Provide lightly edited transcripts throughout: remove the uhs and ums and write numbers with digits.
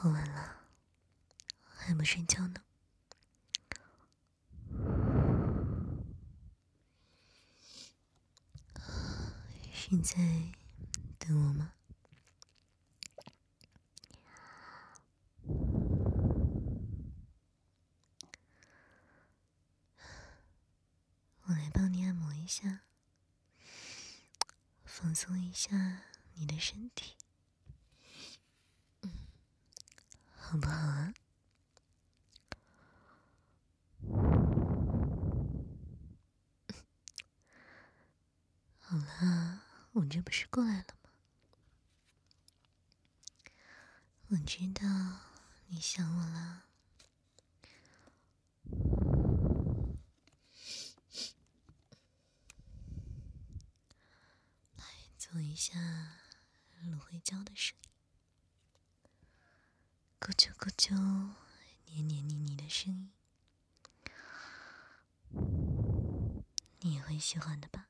好晚了，还不睡觉呢？是在等我吗？我来帮你按摩一下，放松一下你的身体，好不好啊？好了，我这不是过来了吗？我知道你想我了。来做一下芦荟胶的声音，咕啾咕啾，黏黏腻腻的声音，你也会喜欢的吧？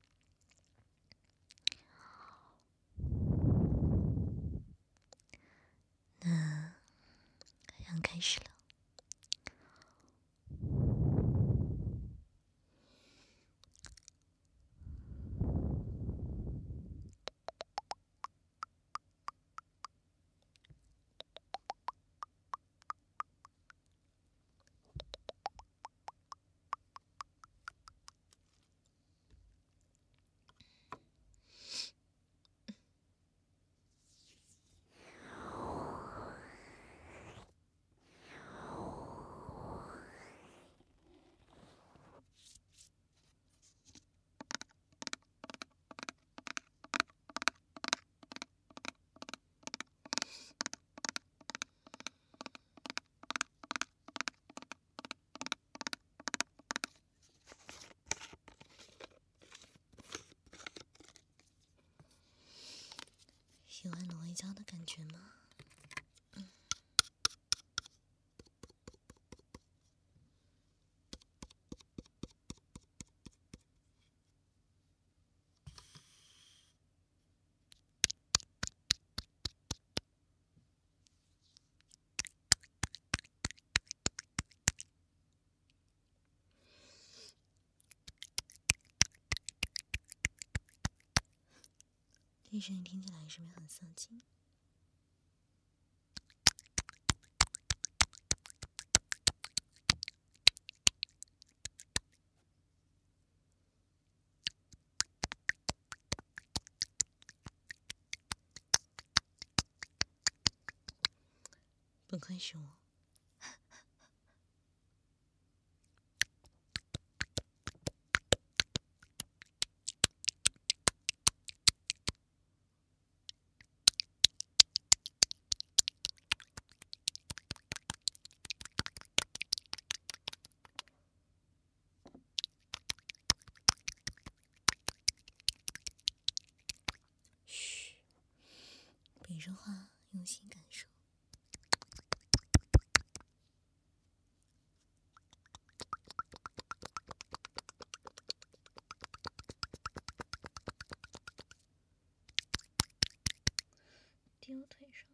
那要开始了。喜欢芦荟胶的感觉吗？这声音听起来是不是很色情？不愧是我。嘘，别说话，用心感受。丢腿上。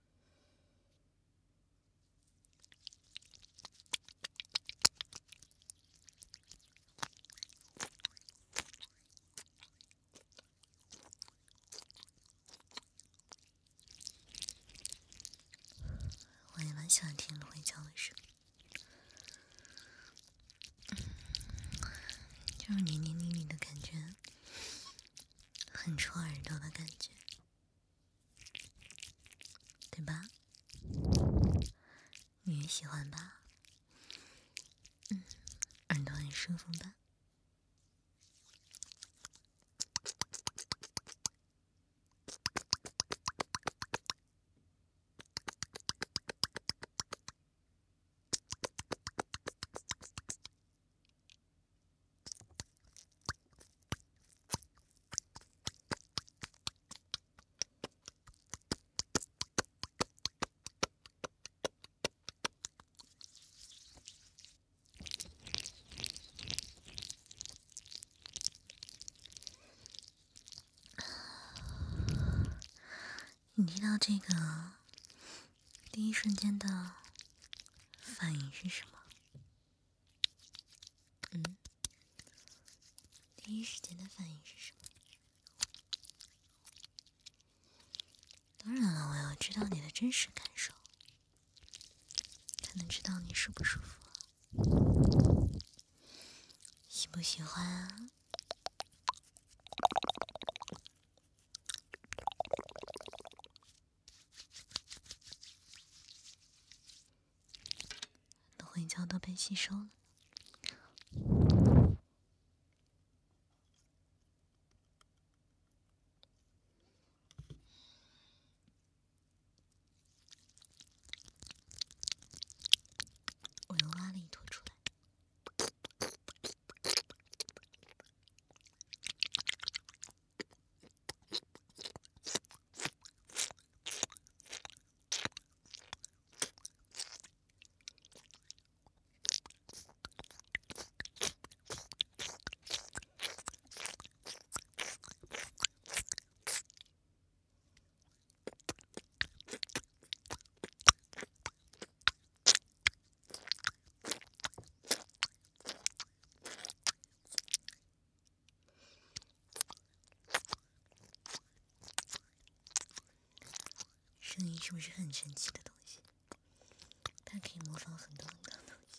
我也蛮喜欢听芦荟胶的声音，就是黏黏腻腻的感觉，很戳耳朵的感觉，对吧？你也喜欢吧？耳朵很舒服吧？你听到这个第一瞬间的反应是什么？第一时间的反应是什么？当然了，我要知道你的真实感受，才能知道你舒不舒服，喜不喜欢啊？都会交都被吸收了。我又挖了一坨出来。声音是不是很神奇的东西？它可以模仿很多很多东西。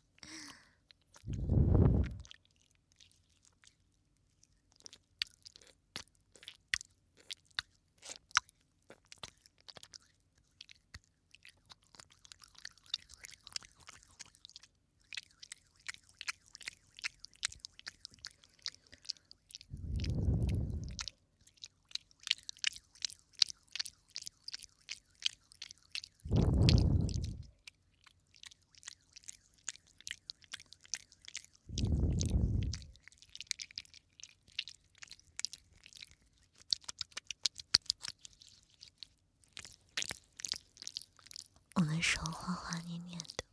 我的手滑滑黏黏的，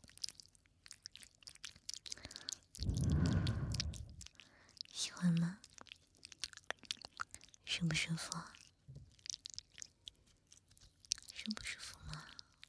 喜欢吗？舒不舒服啊？舒不舒服吗？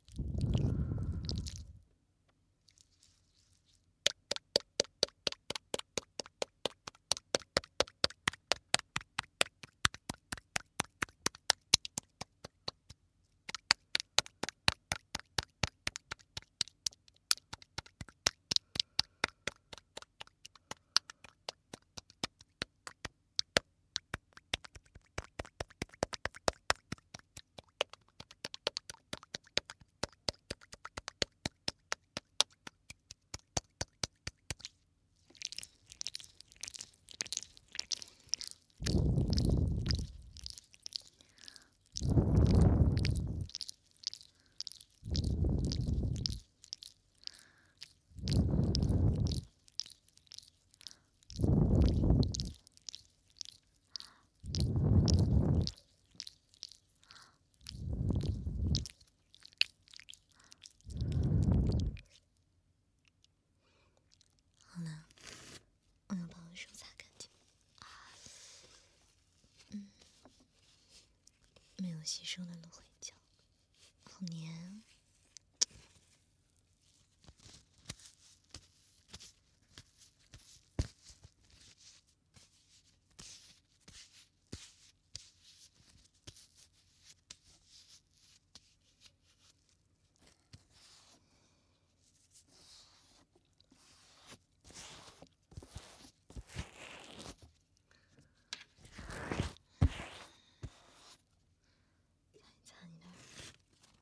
好了，我要把我的手擦干净。没有吸收的芦荟胶，好黏。擦你的耳朵。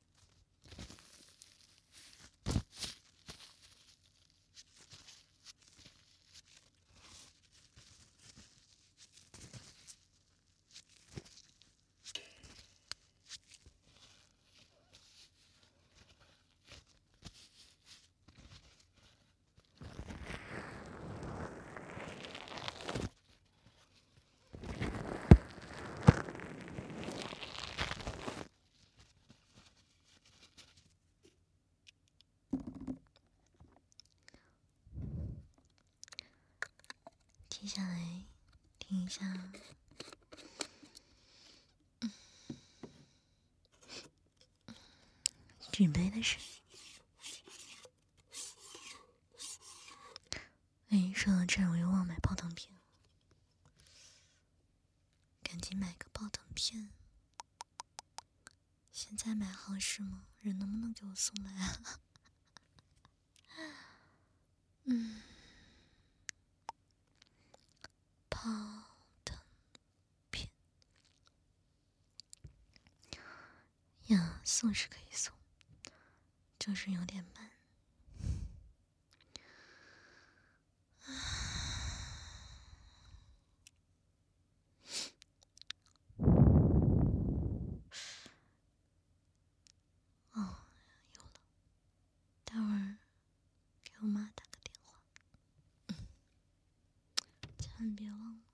接下来听一下， 举杯的是。哎，说到这儿我又忘买泡腾片，赶紧买个泡腾片。现在买好使吗？人能不能给我送来啊？泡腾片呀，送是可以送，就是有点慢。哦，有了，待会儿给我妈打个电话，千万别忘了。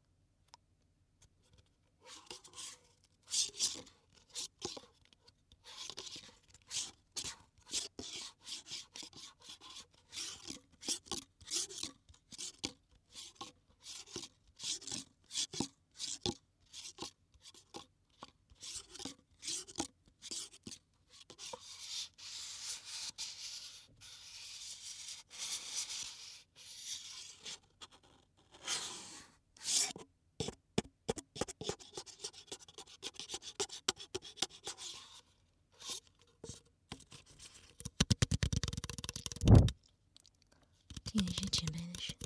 这也是举杯的事。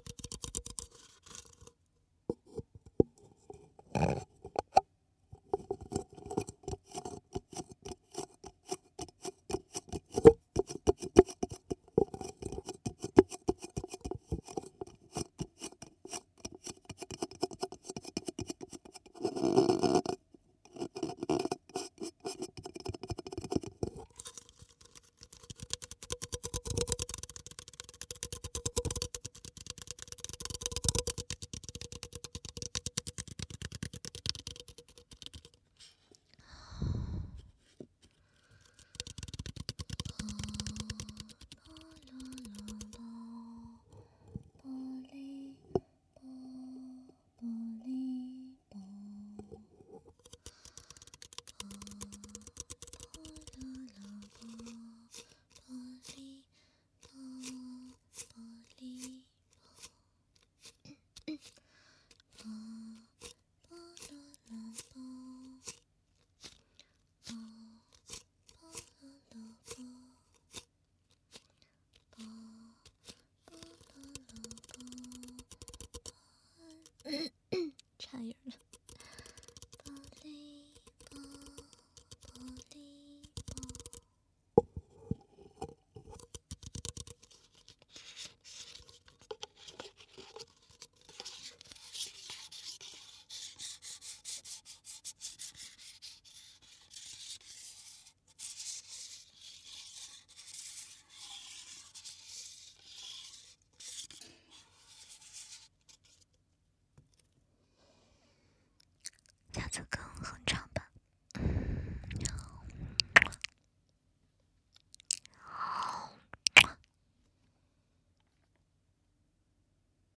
差点了。下次更。